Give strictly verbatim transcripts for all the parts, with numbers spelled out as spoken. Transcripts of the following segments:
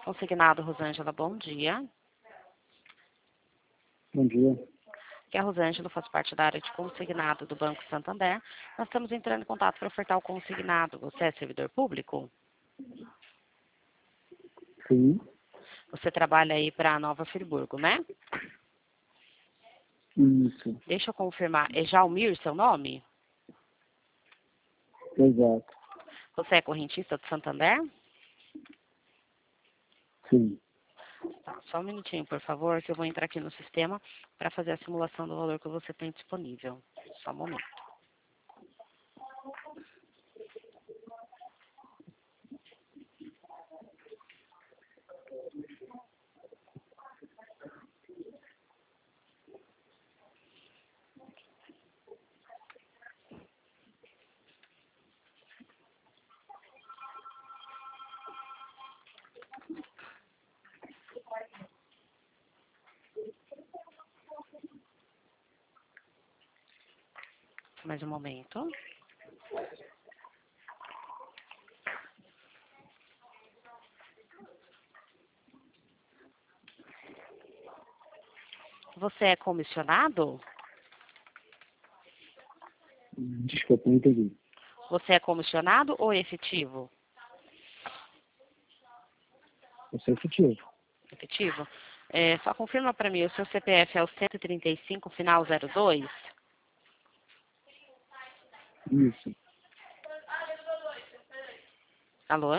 Consignado, Rosângela, bom dia. Bom dia. Aqui é a Rosângela, faço parte da área de consignado do Banco Santander. Nós estamos entrando em contato para ofertar o consignado. Você é servidor público? Sim. Você trabalha aí para Nova Friburgo, né? Isso. Deixa eu confirmar. É Jalmir seu nome? Exato. Você é correntista do Santander? Sim. Tá, só um minutinho, por favor, que eu vou entrar aqui no sistema para fazer a simulação do valor que você tem disponível. Só um momento. Mais um momento. Você é comissionado? Desculpa, não entendi. Você é comissionado ou efetivo? Eu sou efetivo. Efetivo? É, só confirma para mim, o seu C P F é o cento e trinta e cinco, final zero dois? Isso. Alô?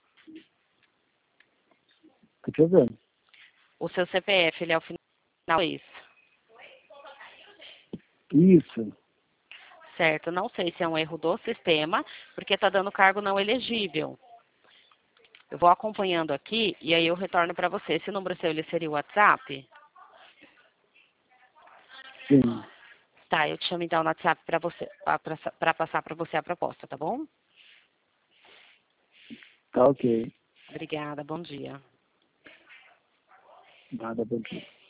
Tô te ouvindo. O seu C P F, ele é o final dois? Isso. Certo, não sei se é um erro do sistema, porque está dando cargo não elegível. Eu vou acompanhando aqui e aí eu retorno para você. Esse número seu, ele seria o WhatsApp? Sim. Tá, eu te chamo então no WhatsApp para você, para passar para você a proposta, tá bom? Tá ok. Obrigada, bom dia. Nada, bom dia.